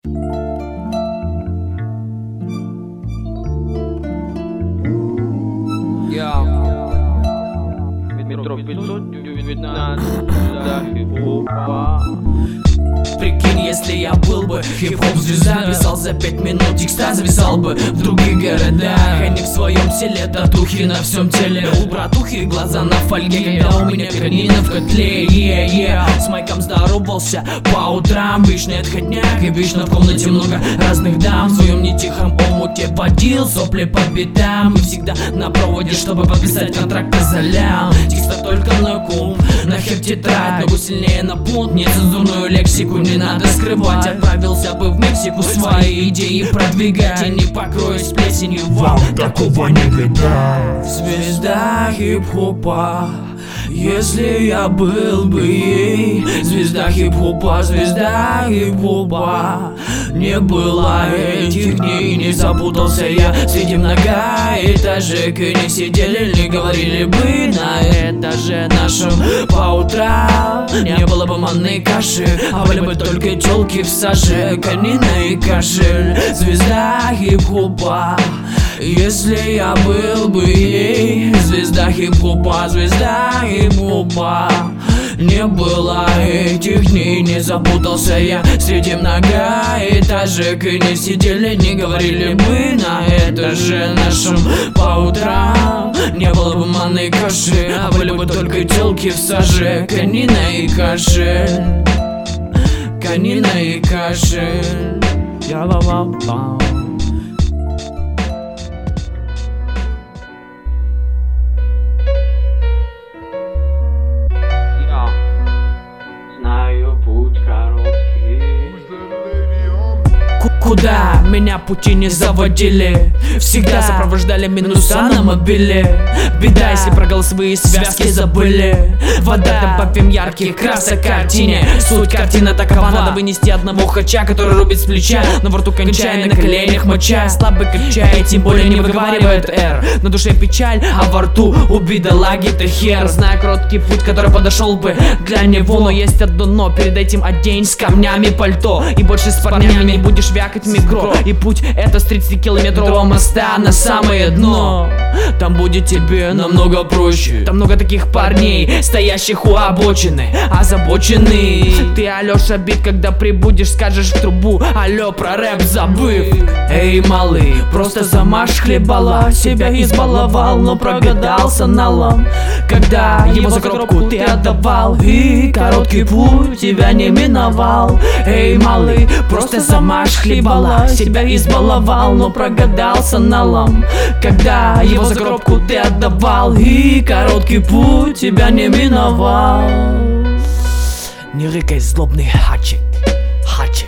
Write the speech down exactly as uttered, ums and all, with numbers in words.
Метро пятьсот девятнадцать, да, хип-хопа. Прикинь, если я был бы хип-хоп звезда, писал за пять минут текста, зависал бы в других городах, а не в своем селе. Татухи на всем теле, у братухи глаза на фольге, когда у меня пианино в котле. Yeah, yeah. С майком здоровался по утрам, вечный отходняк, и вечно в комнате много разных дам. В своем нетихом омуте водил сопли по битам, и всегда на проводе, чтобы подписать контракт за лям. Текста только на кум, на хеп тетрадь, ногу сильнее на пункт, нецензурную лексику не надо скрывать. Отправился бы в Мексику свои идеи продвигать, и не покроюсь плесенью, вам такого не видать. Звезда хип-хопа, если я был бы ей. Звезда хип-хопа, звезда хип-хопа. Не было этих дней, не запутался я среди многоэтажек, и не сидели, не говорили бы на этаже нашем по утрам. Не было бы манной каши, а были бы только тёлки в саже, конина и кашель. Звезда хип-хопа, если я был бы ей. Звезда хип-хопа, звезда хип-хопа. Не было этих дней, не запутался я среди многоэтажек, и не сидели, не говорили бы на этаже нашем по утрам. Не было бы манной каши, а были бы только тёлки в саже, конина и кашель, конина и кашель. Я-ла-ла-ла. Куда меня пути не заводили, всегда сопровождали минуса на мобиле. Беда, если про голосовые связки забыли. Вода добавим ярких красок картине. Суть картина такова: надо вынести одного хача, который рубит с плеча, на во рту кончая, на коленях моча, слабый качает, тем более не выговаривает эр. На душе печаль, а во рту у бедолаги-то хер. Знаю короткий путь, который подошел бы для него, но есть одно но: перед этим одень с камнями пальто, и больше с парнями не будешь вякать в микро. И путь это с тридцатикилометрового моста на самое дно. Там будет тебе намного проще, там много таких парней, стоящих у обочины, озабоченный. Ты, Алёша, бит, когда прибудешь, скажешь в трубу: алло, про рэп забыв. Эй, малый, просто замажь хлебала, себя избаловал, но прогадался налом, когда его за коробку ты отдавал, и короткий путь тебя не миновал. Эй, малый, просто замажь хлебала, себя избаловал, но прогадался налом, когда его за коробку ты отдавал, и короткий путь тебя не миновал. Не рыкай, злобный хачик, хачик.